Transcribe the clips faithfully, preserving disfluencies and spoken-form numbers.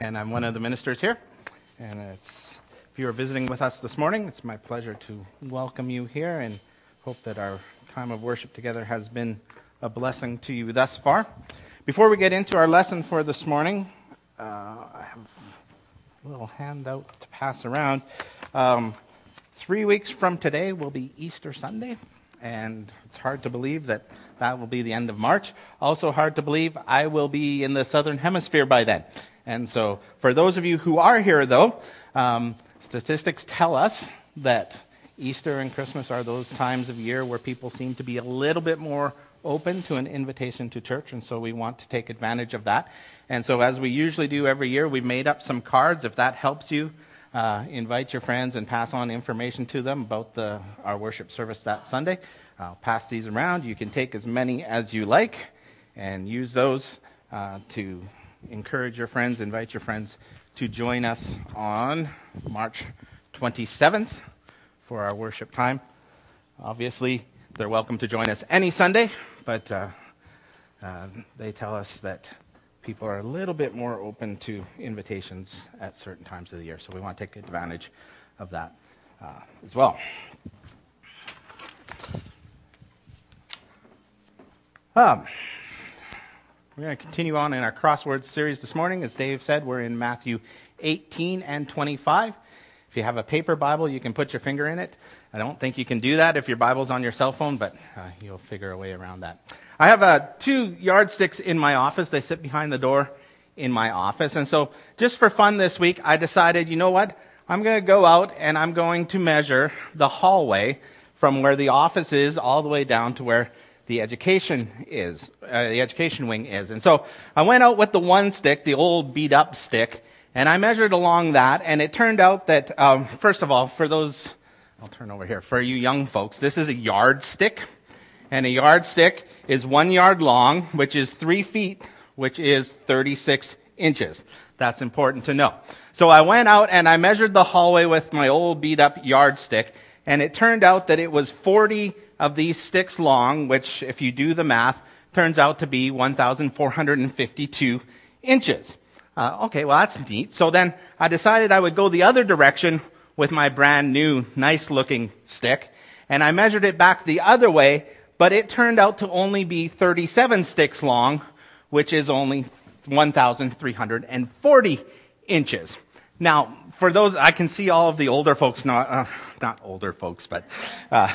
and I'm one of the ministers here. And it's, if you are visiting with us this morning, it's my pleasure to welcome you here and hope that our time of worship together has been a blessing to you thus far. Before we get into our lesson for this morning, uh, I have a little handout to pass around. Um, three weeks from today will be Easter Sunday, and it's hard to believe that that will be the end of March. Also hard to believe I will be in the Southern Hemisphere by then. And so for those of you who are here, though, um, statistics tell us that Easter and Christmas are those times of year where people seem to be a little bit more open to an invitation to church, and so we want to take advantage of that. And so as we usually do every year, we've made up some cards. If that helps you, uh, invite your friends and pass on information to them about the, our worship service that Sunday. I'll pass these around. You can take as many as you like and use those uh, to encourage your friends, invite your friends to join us on March twenty-seventh for our worship time. Obviously, they're welcome to join us any Sunday, but uh, uh, they tell us that people are a little bit more open to invitations at certain times of the year, so we want to take advantage of that uh, as well. Um, we're going to continue on in our crosswords series this morning. As Dave said, we're in Matthew eighteen and twenty-five. If you have a paper Bible, you can put your finger in it. I don't think you can do that if your Bible's on your cell phone, but uh, you'll figure a way around that. I have uh, two yardsticks in my office. They sit behind the door in my office. And so just for fun this week, I decided, you know what? I'm going to go out and I'm going to measure the hallway from where the office is all the way down to where the education is, uh, the education wing is. And so I went out with the one stick, the old beat up stick, and I measured along that, and it turned out that, um, first of all, for those, I'll turn over here, for you young folks, this is a yardstick, and a yardstick is one yard long, which is three feet, which is thirty-six inches. That's important to know. So I went out and I measured the hallway with my old beat up yardstick, and it turned out that it was forty of these sticks long, which, if you do the math, turns out to be one thousand four hundred fifty-two inches. Uh, okay, well, that's neat. So then I decided I would go the other direction with my brand new, nice-looking stick, and I measured it back the other way, but it turned out to only be thirty-seven sticks long, which is only one thousand three hundred forty inches. Now, for those, I can see all of the older folks, not, uh, not older folks, but uh,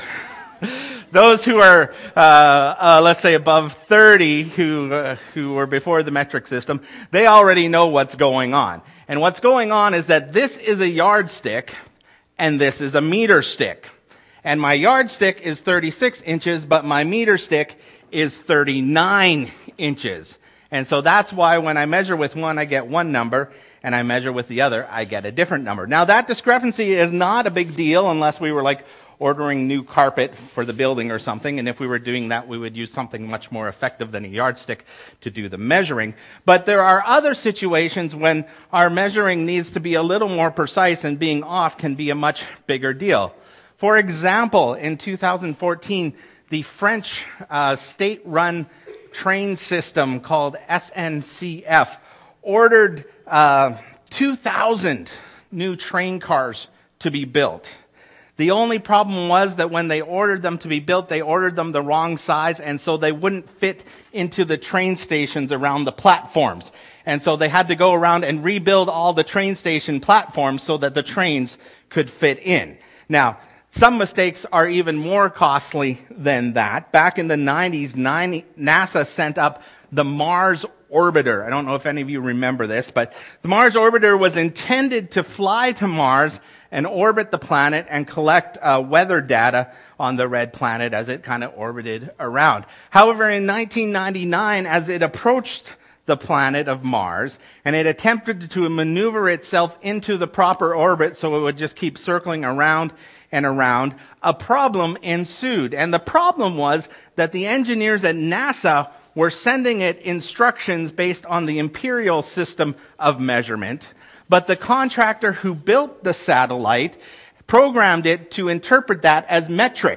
those who are, uh, uh, let's say, above thirty, who uh, who were before the metric system, they already know what's going on. And what's going on is that this is a yardstick, and this is a meter stick. And my yardstick is thirty-six inches, but my meter stick is thirty-nine inches. And so that's why when I measure with one, I get one number, and I measure with the other, I get a different number. Now, that discrepancy is not a big deal unless we were like ordering new carpet for the building or something, and if we were doing that, we would use something much more effective than a yardstick to do the measuring. But there are other situations when our measuring needs to be a little more precise, and being off can be a much bigger deal. For example, in two thousand fourteen, the French uh, state-run train system called S N C F ordered uh, two thousand new train cars to be built. The only problem was that when they ordered them to be built, they ordered them the wrong size, and so they wouldn't fit into the train stations around the platforms. And so they had to go around and rebuild all the train station platforms so that the trains could fit in. Now, some mistakes are even more costly than that. Back in the nineties, NASA sent up the Mars Orbiter. I don't know if any of you remember this, but the Mars Orbiter was intended to fly to Mars and orbit the planet and collect uh, weather data on the red planet as it kind of orbited around. However, in nineteen ninety-nine, as it approached the planet of Mars, and it attempted to maneuver itself into the proper orbit so it would just keep circling around and around, a problem ensued. And the problem was that the engineers at NASA were sending it instructions based on the imperial system of measurement, but the contractor who built the satellite programmed it to interpret that as metric.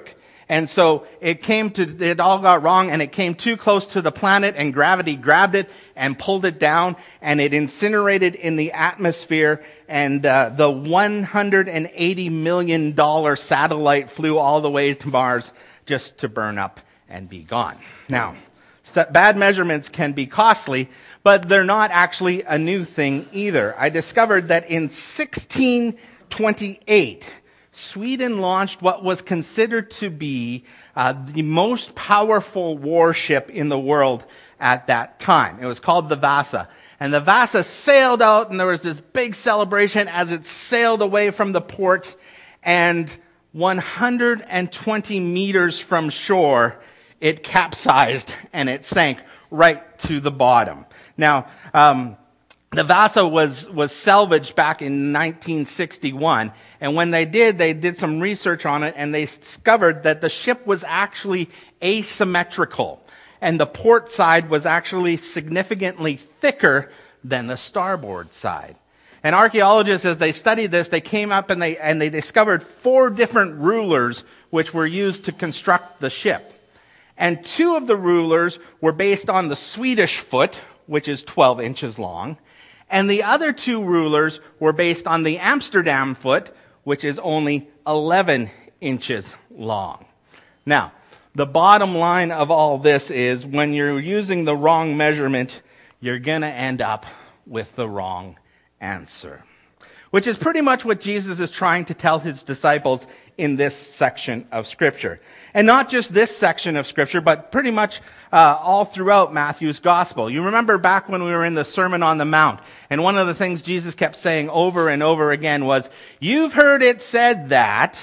And so it came to, it all got wrong, and it came too close to the planet, and gravity grabbed it and pulled it down, and it incinerated in the atmosphere, and uh, the one hundred eighty million dollars satellite flew all the way to Mars just to burn up and be gone. Now, bad measurements can be costly, but they're not actually a new thing either. I discovered that in sixteen twenty-eight, Sweden launched what was considered to be uh, the most powerful warship in the world at that time. It was called the Vasa. And the Vasa sailed out, and there was this big celebration as it sailed away from the port, and one hundred twenty meters from shore, it capsized and it sank right to the bottom. Now, um, the Vasa was, was salvaged back in nineteen sixty-one, and when they did, they did some research on it, and they discovered that the ship was actually asymmetrical, and the port side was actually significantly thicker than the starboard side. And archaeologists, as they studied this, they came up and they, and they discovered four different rulers which were used to construct the ship. And two of the rulers were based on the Swedish foot, which is twelve inches long, and the other two rulers were based on the Amsterdam foot, which is only eleven inches long. Now, the bottom line of all this is when you're using the wrong measurement, you're going to end up with the wrong answer. Which is pretty much what Jesus is trying to tell his disciples in this section of Scripture. And not just this section of Scripture, but pretty much uh, all throughout Matthew's Gospel. You remember back when we were in the Sermon on the Mount, and one of the things Jesus kept saying over and over again was, "You've heard it said that,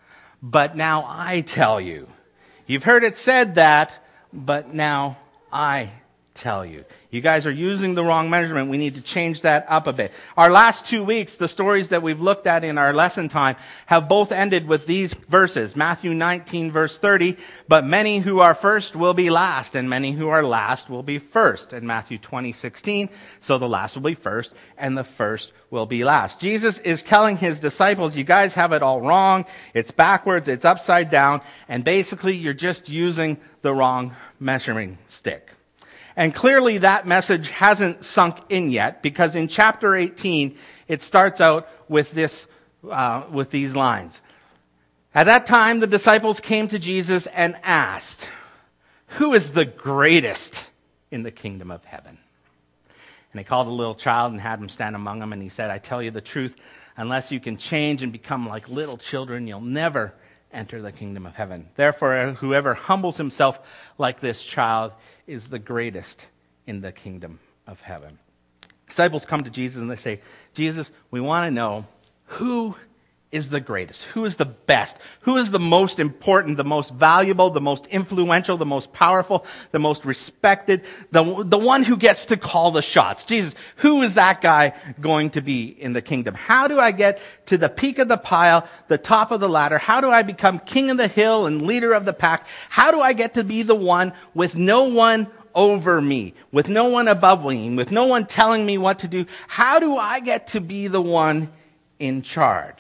but now I tell you. You've heard it said that, but now I tell you." You guys are using the wrong measurement. We need to change that up a bit. Our last two weeks, the stories that we've looked at in our lesson time have both ended with these verses. Matthew nineteen verse thirty, "But many who are first will be last, and many who are last will be first." And Matthew twenty sixteen, "So the last will be first, and the first will be last." Jesus is telling his disciples, you guys have it all wrong. It's backwards, it's upside down, and basically you're just using the wrong measuring stick. And clearly that message hasn't sunk in yet, because in chapter eighteen, it starts out with this, uh, with these lines. "At that time, the disciples came to Jesus and asked, 'Who is the greatest in the kingdom of heaven?' And he called a little child and had him stand among them, and he said, 'I tell you the truth, unless you can change and become like little children, you'll never enter the kingdom of heaven. Therefore, whoever humbles himself like this child is the greatest in the kingdom of heaven.'" Disciples come to Jesus and they say, "Jesus, we want to know who is the greatest, who is the best, who is the most important, the most valuable, the most influential, the most powerful, the most respected, the, the one who gets to call the shots. Jesus, who is that guy going to be in the kingdom? How do I get to the peak of the pile, the top of the ladder? How do I become king of the hill and leader of the pack? How do I get to be the one with no one over me, with no one above me, with no one telling me what to do? How do I get to be the one in charge?"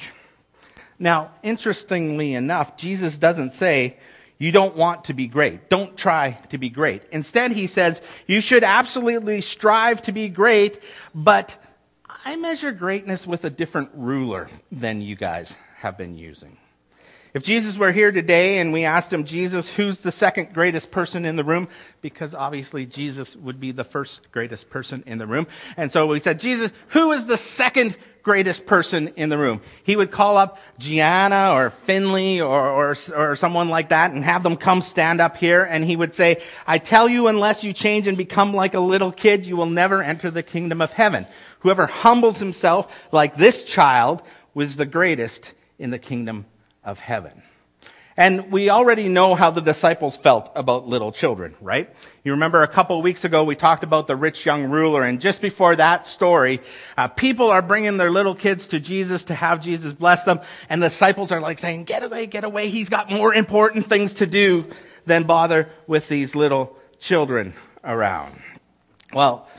Now, interestingly enough, Jesus doesn't say, you don't want to be great. Don't try to be great. Instead, he says, you should absolutely strive to be great, but I measure greatness with a different ruler than you guys have been using. If Jesus were here today and we asked him, "Jesus, who's the second greatest person in the room?" Because obviously Jesus would be the first greatest person in the room. And so we said, "Jesus, who is the second greatest person in the room?" He would call up Gianna or Finley or, or, or someone like that and have them come stand up here. And he would say, "I tell you, unless you change and become like a little kid, you will never enter the kingdom of heaven. Whoever humbles himself like this child was the greatest in the kingdom of heaven." And we already know how the disciples felt about little children, right? You remember a couple of weeks ago we talked about the rich young ruler, and just before that story, uh, people are bringing their little kids to Jesus to have Jesus bless them, and the disciples are like saying, "Get away, get away, he's got more important things to do than bother with these little children around." Well,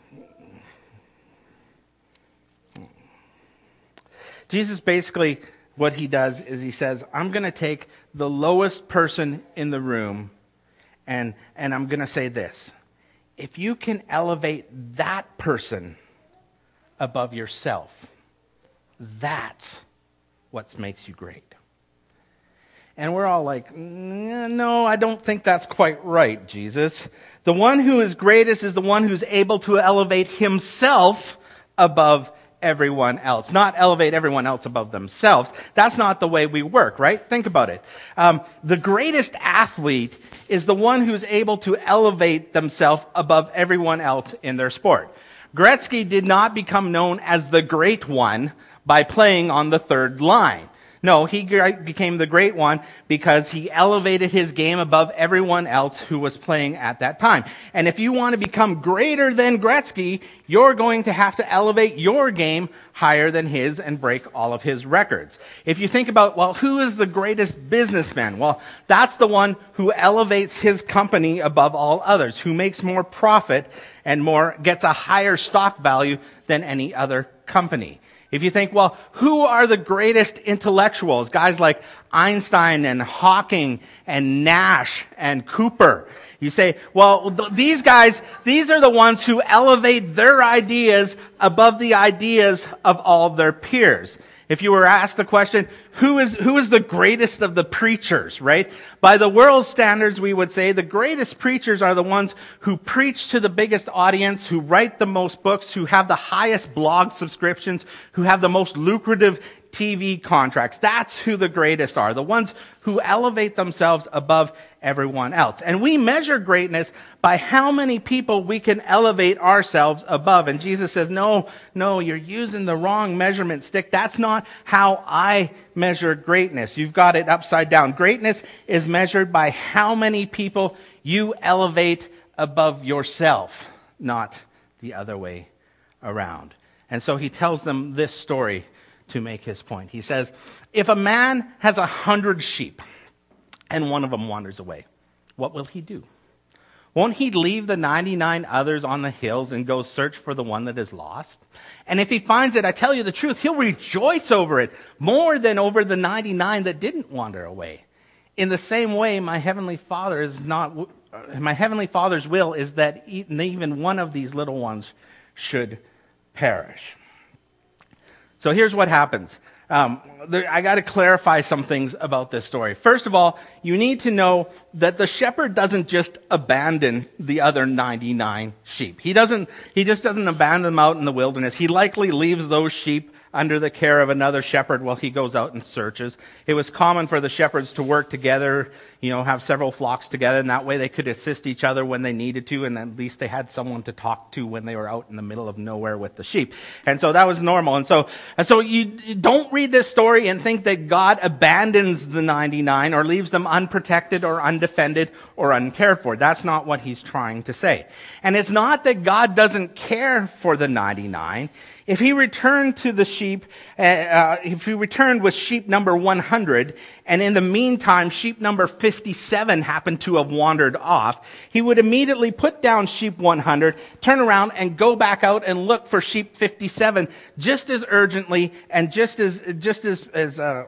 Jesus basically what he does is he says, I'm going to take the lowest person in the room and, and I'm going to say this. If you can elevate that person above yourself, that's what makes you great. And we're all like, no, I don't think that's quite right, Jesus. The one who is greatest is the one who's able to elevate himself above everyone else. Not elevate everyone else above themselves. That's not the way we work, right? Think about it. Um, the greatest athlete is the one who's able to elevate themselves above everyone else in their sport. Gretzky did not become known as the great one by playing on the third line. No, he became the great one because he elevated his game above everyone else who was playing at that time. And if you want to become greater than Gretzky, you're going to have to elevate your game higher than his and break all of his records. If you think about, well, who is the greatest businessman? Well, that's the one who elevates his company above all others, who makes more profit and more, gets a higher stock value than any other company. If you think, well, who are the greatest intellectuals? Guys like Einstein and Hawking and Nash and Cooper. You say, well, th- these guys, these are the ones who elevate their ideas above the ideas of all their peers. If you were asked the question, who is, who is the greatest of the preachers, right? By the world's standards, we would say the greatest preachers are the ones who preach to the biggest audience, who write the most books, who have the highest blog subscriptions, who have the most lucrative T V contracts. That's who the greatest are. The ones who elevate themselves above everyone else. And we measure greatness by how many people we can elevate ourselves above. And Jesus says, no, no, you're using the wrong measurement stick. That's not how I measure greatness. You've got it upside down. Greatness is measured by how many people you elevate above yourself, not the other way around. And so he tells them this story to make his point. He says, if a man has a hundred sheep and one of them wanders away, what will he do? Won't he leave the ninety-nine others on the hills and go search for the one that is lost? And if he finds it, I tell you the truth, he'll rejoice over it more than over the ninety-nine that didn't wander away. In the same way, my heavenly Father is not, my heavenly Father's will is that even one of these little ones should perish. So here's what happens. Um, there, I got to clarify some things about this story. First of all, you need to know that the shepherd doesn't just abandon the other ninety-nine sheep. He doesn't. He just doesn't abandon them out in the wilderness. He likely leaves those sheep under the care of another shepherd while he goes out and searches. It was common for the shepherds to work together, you know, have several flocks together, and that way they could assist each other when they needed to, and at least they had someone to talk to when they were out in the middle of nowhere with the sheep. And so that was normal. And so, and so you, you don't read this story and think that God abandons the ninety-nine or leaves them unprotected or undefended or uncared for. That's not what he's trying to say. And it's not that God doesn't care for the ninety-nine. If he returned to the sheep, uh, if he returned with sheep number one hundred, and in the meantime sheep number fifty-seven happened to have wandered off, he would immediately put down sheep one hundred, turn around and go back out and look for sheep fifty-seven just as urgently and just as, just as, as, uh,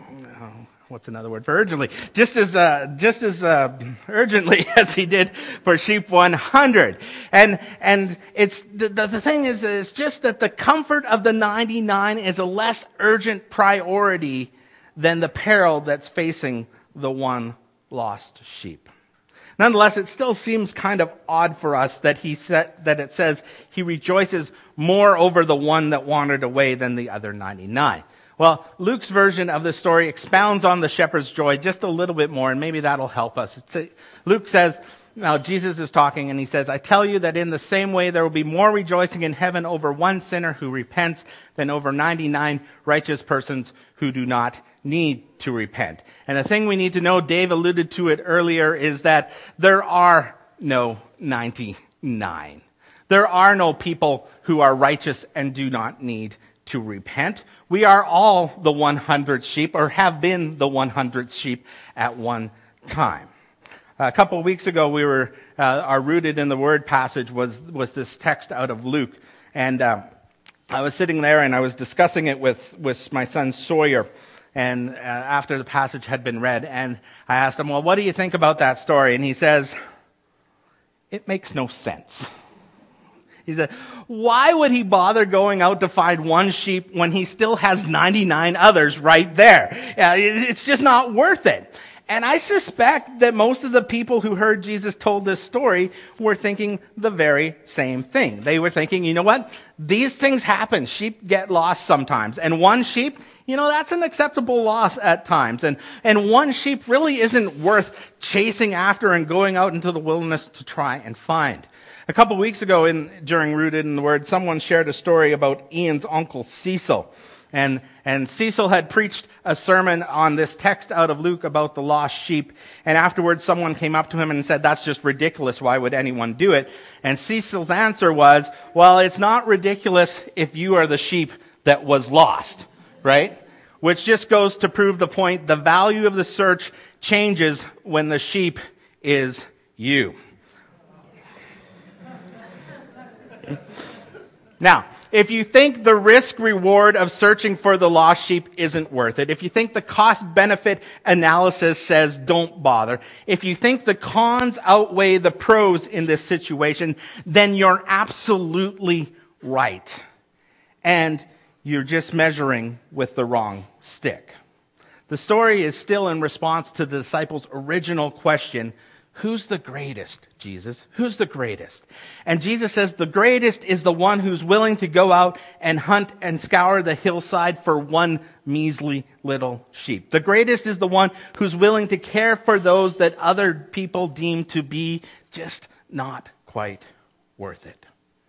what's another word for urgently? Just as uh, just as uh, urgently as he did for sheep one hundred. And and it's the, the thing is, it's just that the comfort of the ninety-nine is a less urgent priority than the peril that's facing the one lost sheep. Nonetheless, it still seems kind of odd for us that he said that it says he rejoices more over the one that wandered away than the other ninety-nine. Well, Luke's version of the story expounds on the shepherd's joy just a little bit more, and maybe that'll help us. It's a, Luke says, now Jesus is talking, and he says, I tell you that in the same way there will be more rejoicing in heaven over one sinner who repents than over ninety-nine righteous persons who do not need to repent. And the thing we need to know, Dave alluded to it earlier, is that there are no ninety-nine. There are no people who are righteous and do not need to repent. We are all the one hundred sheep, or have been the one hundred sheep at one time. A couple of weeks ago, we were uh, our Rooted in the Word passage was was this text out of Luke, and uh, I was sitting there and I was discussing it with with my son Sawyer, and uh, after the passage had been read, and I asked him, well, what do you think about that story? And he says, it makes no sense. He said, why would he bother going out to find one sheep when he still has ninety-nine others right there? Uh, it's just not worth it. And I suspect that most of the people who heard Jesus told this story were thinking the very same thing. They were thinking, you know what? These things happen. Sheep get lost sometimes. And one sheep, you know, that's an acceptable loss at times. And, and one sheep really isn't worth chasing after and going out into the wilderness to try and find. A couple of weeks ago in, during Rooted in the Word, someone shared a story about Ian's uncle Cecil. And, and Cecil had preached a sermon on this text out of Luke about the lost sheep. And afterwards someone came up to him and said, that's just ridiculous. Why would anyone do it? And Cecil's answer was, well, it's not ridiculous if you are the sheep that was lost, right? Which just goes to prove the point, the value of the search changes when the sheep is you. Now, if you think the risk-reward of searching for the lost sheep isn't worth it, if you think the cost-benefit analysis says don't bother, if you think the cons outweigh the pros in this situation, then you're absolutely right. And you're just measuring with the wrong stick. The story is still in response to the disciples' original question, who's the greatest, Jesus? Who's the greatest? And Jesus says the greatest is the one who's willing to go out and hunt and scour the hillside for one measly little sheep. The greatest is the one who's willing to care for those that other people deem to be just not quite worth it.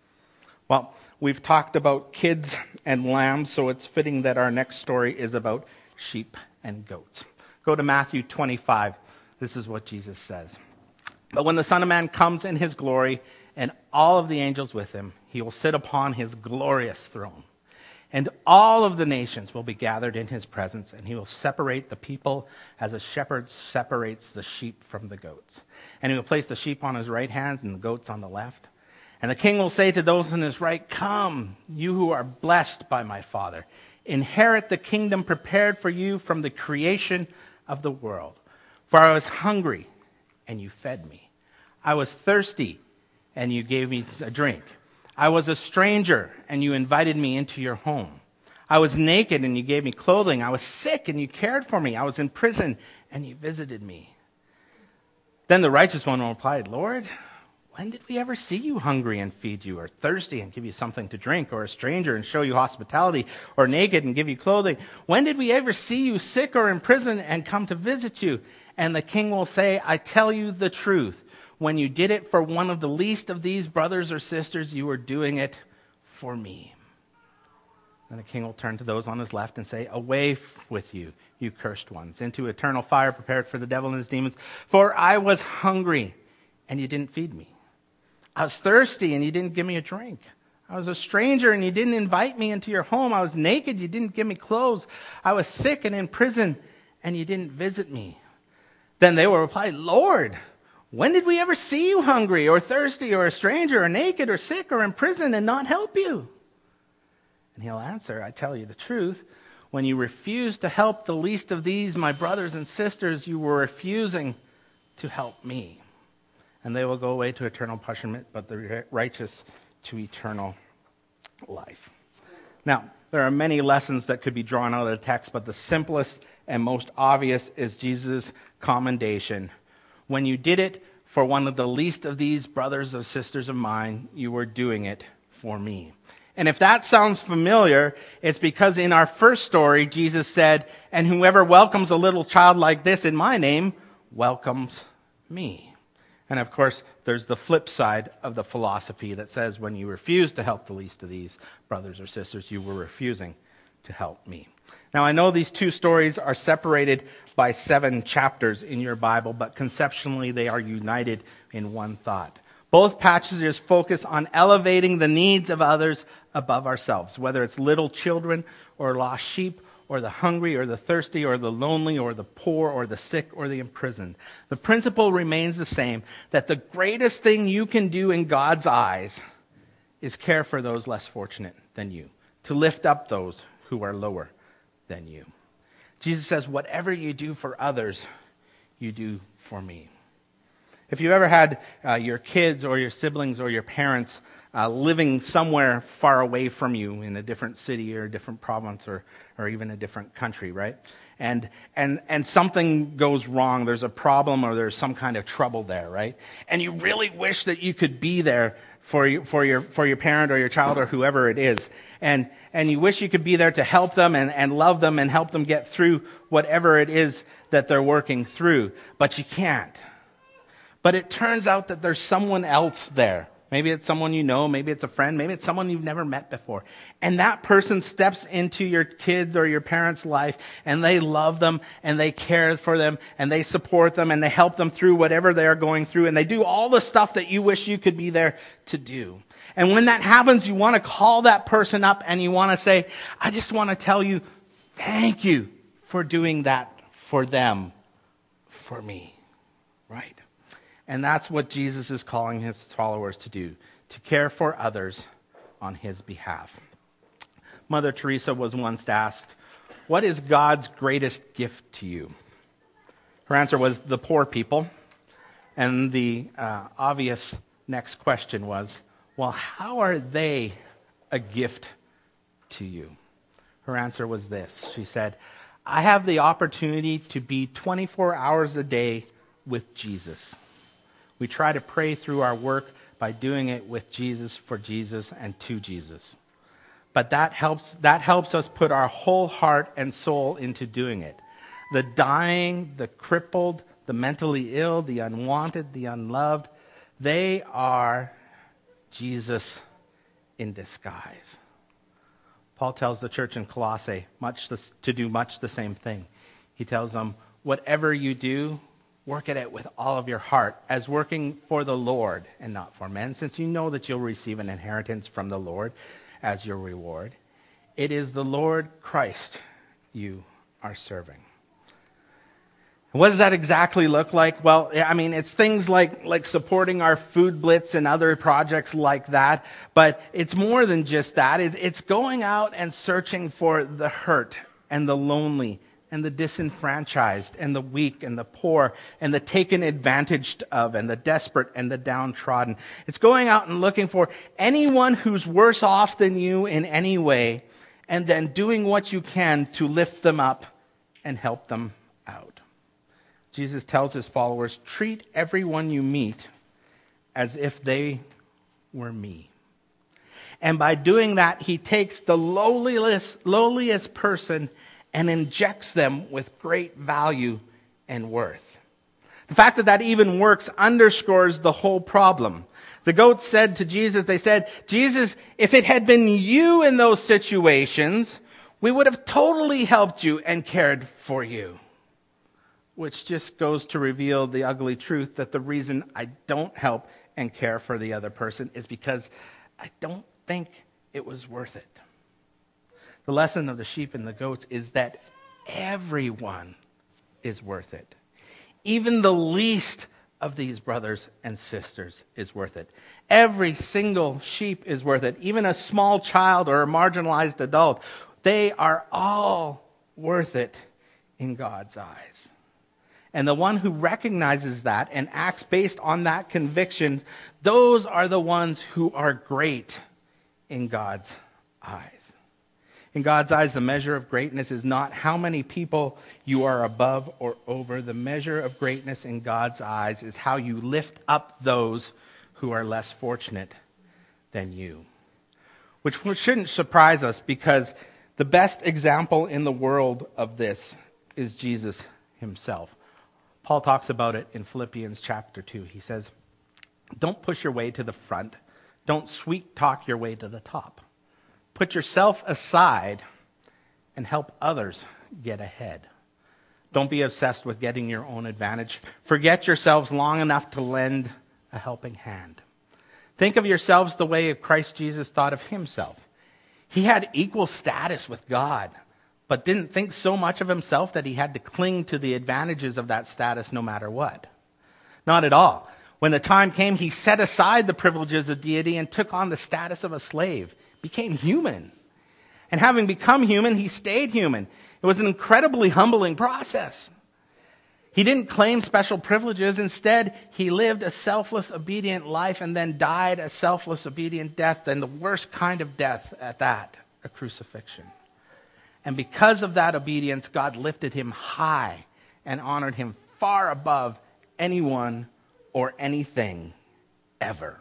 Well, we've talked about kids and lambs, so it's fitting that our next story is about sheep and goats. Go to Matthew twenty-five. This is what Jesus says. But when the Son of Man comes in his glory and all of the angels with him, he will sit upon his glorious throne. And all of the nations will be gathered in his presence, and he will separate the people as a shepherd separates the sheep from the goats. And he will place the sheep on his right hand and the goats on the left. And the king will say to those on his right, come, you who are blessed by my Father. Inherit the kingdom prepared for you from the creation of the world. For I was hungry, and you fed me. I was thirsty, and you gave me a drink. I was a stranger, and you invited me into your home. I was naked, and you gave me clothing. I was sick, and you cared for me. I was in prison, and you visited me. Then the righteous one replied, Lord, when did we ever see you hungry and feed you, or thirsty and give you something to drink, or a stranger and show you hospitality, or naked and give you clothing? When did we ever see you sick or in prison and come to visit you? And the king will say, I tell you the truth. When you did it for one of the least of these brothers or sisters, you were doing it for me. And the king will turn to those on his left and say, away with you, you cursed ones, into eternal fire prepared for the devil and his demons. For I was hungry, and you didn't feed me. I was thirsty, and you didn't give me a drink. I was a stranger, and you didn't invite me into your home. I was naked, you didn't give me clothes. I was sick and in prison, and you didn't visit me. Then they will reply, Lord, when did we ever see you hungry or thirsty or a stranger or naked or sick or in prison and not help you? And he'll answer, I tell you the truth. When you refused to help the least of these, my brothers and sisters, you were refusing to help me. And they will go away to eternal punishment, but the righteous to eternal life. Now, there are many lessons that could be drawn out of the text, but the simplest and most obvious is Jesus' commendation. When you did it for one of the least of these brothers or sisters of mine, you were doing it for me. And if that sounds familiar, it's because in our first story, Jesus said, and whoever welcomes a little child like this in my name, welcomes me. And of course, there's the flip side of the philosophy that says when you refuse to help the least of these brothers or sisters, you were refusing to help me. Now, I know these two stories are separated by seven chapters in your Bible, but conceptually they are united in one thought. Both passages focus on elevating the needs of others above ourselves, whether it's little children or lost sheep or the hungry or the thirsty or the lonely or the poor or the sick or the imprisoned. The principle remains the same, that the greatest thing you can do in God's eyes is care for those less fortunate than you, to lift up those who are lower than you. Jesus says, whatever you do for others, you do for me. If you ever had uh, your kids or your siblings or your parents uh, living somewhere far away from you in a different city or a different province or, or even a different country, right? And and and something goes wrong, there's a problem or there's some kind of trouble there, right? And you really wish that you could be there for you, for your for your parent or your child or whoever it is. And and you wish you could be there to help them and, and love them and help them get through whatever it is that they're working through. But you can't. But it turns out that there's someone else there. Maybe it's someone you know, maybe it's a friend, maybe it's someone you've never met before. And that person steps into your kids' or your parents' life, and they love them, and they care for them, and they support them, and they help them through whatever they are going through, and they do all the stuff that you wish you could be there to do. And when that happens, you want to call that person up, and you want to say, I just want to tell you, thank you for doing that for them, for me, right? And that's what Jesus is calling his followers to do, to care for others on his behalf. Mother Teresa was once asked, what is God's greatest gift to you? Her answer was the poor people. And the uh, obvious next question was, well, how are they a gift to you? Her answer was this. She said, I have the opportunity to be twenty-four hours a day with Jesus. We try to pray through our work by doing it with Jesus, for Jesus, and to Jesus. But that helps, that helps us put our whole heart and soul into doing it. The dying, the crippled, the mentally ill, the unwanted, the unloved, they are Jesus in disguise. Paul tells the church in Colossae much to do much the same thing. He tells them, whatever you do, work at it with all of your heart, as working for the Lord and not for men, since you know that you'll receive an inheritance from the Lord as your reward. It is the Lord Christ you are serving. What does that exactly look like? Well, I mean, it's things like, like supporting our food blitz and other projects like that, but it's more than just that. It's going out and searching for the hurt and the lonely and the disenfranchised, and the weak, and the poor, and the taken advantage of, and the desperate, and the downtrodden. It's going out and looking for anyone who's worse off than you in any way, and then doing what you can to lift them up and help them out. Jesus tells his followers, treat everyone you meet as if they were me. And by doing that, he takes the lowliest, lowliest person and injects them with great value and worth. The fact that that even works underscores the whole problem. The goats said to Jesus, they said, Jesus, if it had been you in those situations, we would have totally helped you and cared for you. Which just goes to reveal the ugly truth that the reason I don't help and care for the other person is because I don't think it was worth it. The lesson of the sheep and the goats is that everyone is worth it. Even the least of these brothers and sisters is worth it. Every single sheep is worth it. Even a small child or a marginalized adult, they are all worth it in God's eyes. And the one who recognizes that and acts based on that conviction, those are the ones who are great in God's eyes. In God's eyes, the measure of greatness is not how many people you are above or over. The measure of greatness in God's eyes is how you lift up those who are less fortunate than you. Which shouldn't surprise us, because the best example in the world of this is Jesus himself. Paul talks about it in Philippians chapter two. He says, don't push your way to the front. Don't sweet talk your way to the top. Put yourself aside and help others get ahead. Don't be obsessed with getting your own advantage. Forget yourselves long enough to lend a helping hand. Think of yourselves the way Christ Jesus thought of himself. He had equal status with God, but didn't think so much of himself that he had to cling to the advantages of that status no matter what. Not at all. When the time came, he set aside the privileges of deity and took on the status of a slave. Became human. And having become human, he stayed human. It was an incredibly humbling process. He didn't claim special privileges. Instead, he lived a selfless, obedient life and then died a selfless, obedient death, and the worst kind of death at that, a crucifixion. And because of that obedience, God lifted him high and honored him far above anyone or anything ever.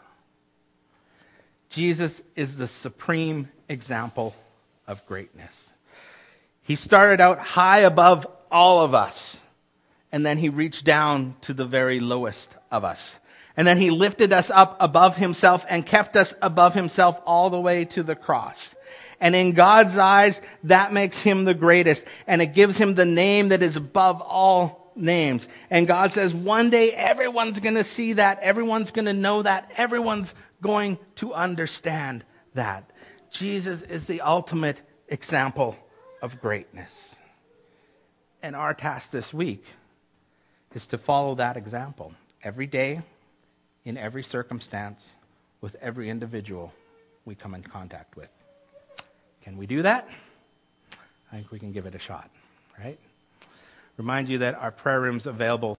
Jesus is the supreme example of greatness. He started out high above all of us, and then he reached down to the very lowest of us. And then he lifted us up above himself and kept us above himself all the way to the cross. And in God's eyes, that makes him the greatest. And it gives him the name that is above all names. And God says, one day everyone's going to see that. Everyone's going to know that. Everyone's going to understand that. Jesus is the ultimate example of greatness. And our task this week is to follow that example every day, in every circumstance, with every individual we come in contact with. Can we do that? I think we can give it a shot, right? Remind you that our prayer room's available